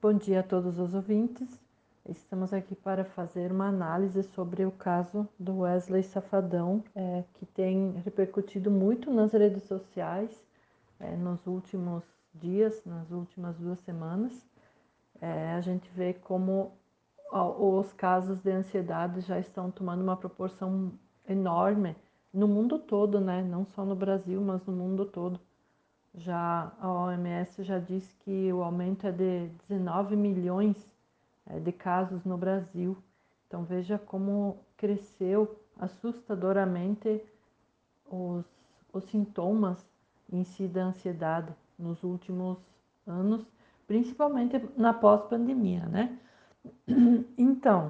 Bom dia a todos os ouvintes. Estamos aqui para fazer uma análise sobre o caso do Wesley Safadão, que tem repercutido muito nas redes sociais nos últimos dias, nas últimas 2 semanas. A gente vê como os casos de ansiedade já estão tomando uma proporção enorme no mundo todo, né? Não só no Brasil, mas no mundo todo. Já a OMS já disse que o aumento é de 19 milhões de casos no Brasil. Então veja como cresceu assustadoramente os sintomas em si da ansiedade nos últimos anos, principalmente na pós-pandemia, né? Então,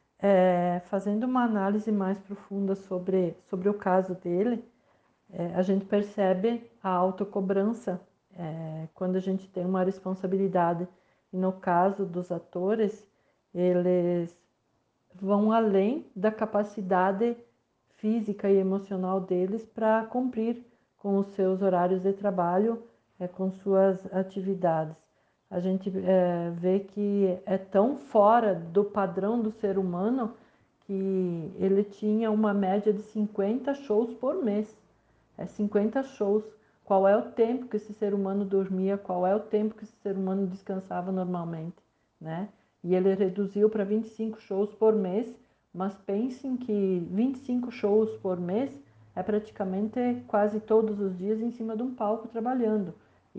fazendo uma análise mais profunda sobre o caso dele, a gente percebe a autocobrança quando a gente tem uma responsabilidade. E no caso dos atores, eles vão além da capacidade física e emocional deles para cumprir com os seus horários de trabalho, com suas atividades. A gente vê que é tão fora do padrão do ser humano que ele tinha uma média de 50 shows por mês. 50 shows. Qual é o tempo que esse ser humano dormia? Qual é o tempo que esse ser humano descansava normalmente, né? E ele reduziu para 25 shows por mês, mas pensem que 25 shows por mês é praticamente quase todos os dias em cima de um palco trabalhando.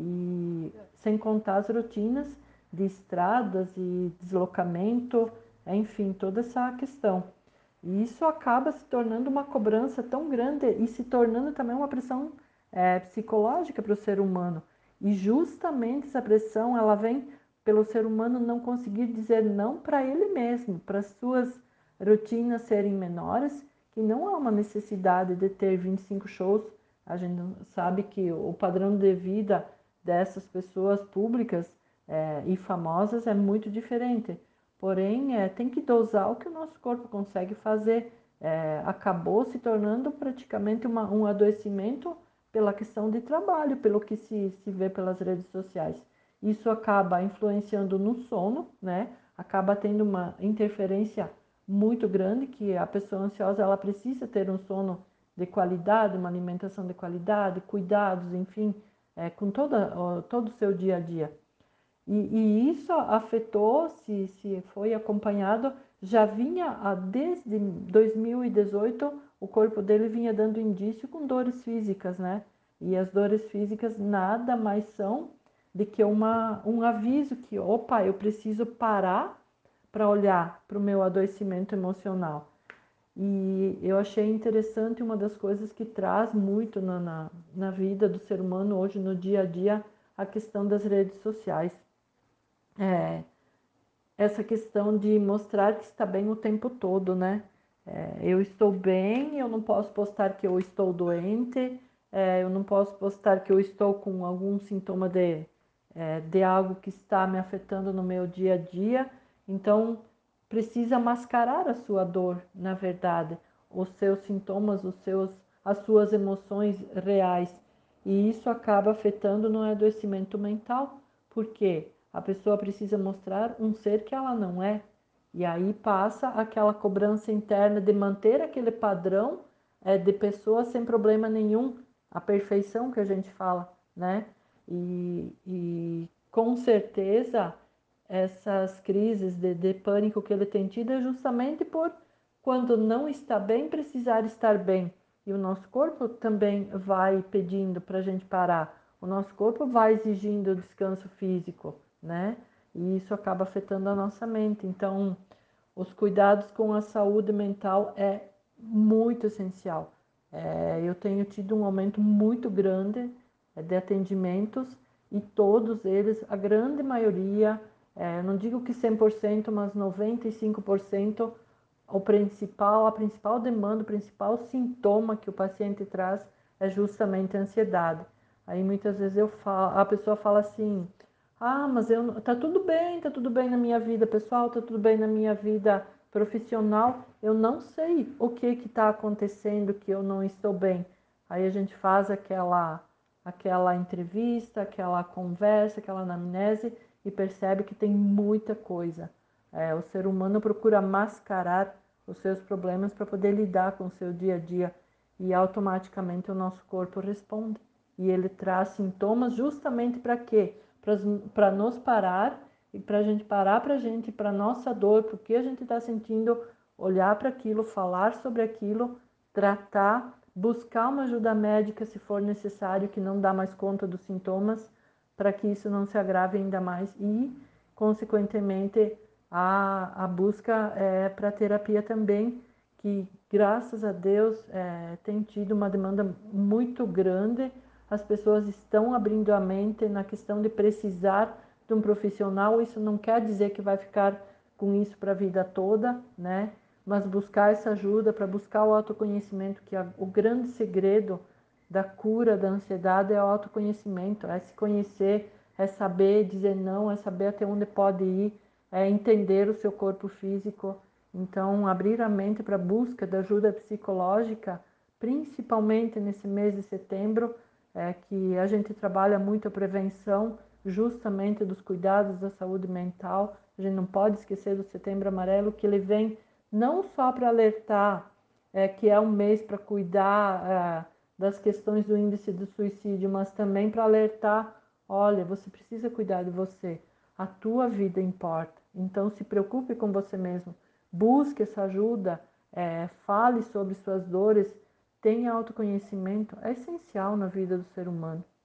E sem contar as rotinas de estradas e deslocamento, enfim, toda essa questão. E isso acaba se tornando uma cobrança tão grande e se tornando também uma pressão psicológica para o ser humano. E justamente essa pressão ela vem pelo ser humano não conseguir dizer não para ele mesmo, para as suas rotinas serem menores, que não há uma necessidade de ter 25 shows. A gente sabe que o padrão de vida dessas pessoas públicas e famosas é muito diferente. Porém, tem que dosar o que o nosso corpo consegue fazer. Acabou se tornando praticamente um adoecimento pela questão de trabalho, pelo que se vê pelas redes sociais. Isso acaba influenciando no sono, né? Acaba tendo uma interferência muito grande, que a pessoa ansiosa ela precisa ter um sono de qualidade, uma alimentação de qualidade, cuidados, enfim, com todo o seu dia a dia. E isso afetou, se foi acompanhado, já vinha desde 2018, o corpo dele vinha dando indício com dores físicas, né? E as dores físicas nada mais são do que um aviso que, opa, eu preciso parar para olhar para o meu adoecimento emocional. E eu achei interessante uma das coisas que traz muito na vida do ser humano hoje, no dia a dia, a questão das redes sociais. Essa questão de mostrar que está bem o tempo todo, né? Eu estou bem, eu não posso postar que eu estou doente, eu não posso postar que eu estou com algum sintoma de algo que está me afetando no meu dia a dia. Então, precisa mascarar a sua dor, na verdade, os seus sintomas, as suas emoções reais. E isso acaba afetando no adoecimento mental, porque a pessoa precisa mostrar um ser que ela não é. E aí passa aquela cobrança interna de manter aquele padrão de pessoa sem problema nenhum, a perfeição que a gente fala, né? E com certeza essas crises de pânico que ele tem tido é justamente por quando não está bem, precisar estar bem. E o nosso corpo também vai pedindo para a gente parar. O nosso corpo vai exigindo descanso físico, né? E isso acaba afetando a nossa mente. Então, os cuidados com a saúde mental é muito essencial. Eu tenho tido um aumento muito grande de atendimentos e todos eles, a grande maioria, não digo que 100%, mas 95%, a principal demanda, o principal sintoma que o paciente traz é justamente a ansiedade. Aí muitas vezes a pessoa fala assim, mas tá tudo bem na minha vida pessoal, tá tudo bem na minha vida profissional, eu não sei o que está acontecendo que eu não estou bem. Aí a gente faz aquela entrevista, aquela conversa, aquela anamnese e percebe que tem muita coisa. O ser humano procura mascarar os seus problemas para poder lidar com o seu dia a dia e automaticamente o nosso corpo responde. E ele traz sintomas justamente para quê? Para nos parar e para a gente parar para nossa dor, porque a gente está sentindo, olhar para aquilo, falar sobre aquilo, tratar, buscar uma ajuda médica se for necessário, que não dá mais conta dos sintomas, para que isso não se agrave ainda mais e, consequentemente, a busca para terapia também, que graças a Deus tem tido uma demanda muito grande. As pessoas estão abrindo a mente na questão de precisar de um profissional. Isso não quer dizer que vai ficar com isso para a vida toda, né? Mas buscar essa ajuda, para buscar o autoconhecimento, que o grande segredo da cura da ansiedade é o autoconhecimento, é se conhecer, é saber dizer não, é saber até onde pode ir, é entender o seu corpo físico. Então, abrir a mente para a busca da ajuda psicológica, principalmente nesse mês de setembro, que a gente trabalha muito a prevenção, justamente dos cuidados da saúde mental. A gente não pode esquecer do Setembro Amarelo, que ele vem não só para alertar que é um mês para cuidar das questões do índice do suicídio, mas também para alertar, olha, você precisa cuidar de você, a tua vida importa, então se preocupe com você mesmo, busque essa ajuda, fale sobre suas dores, tenha autoconhecimento, é essencial na vida do ser humano.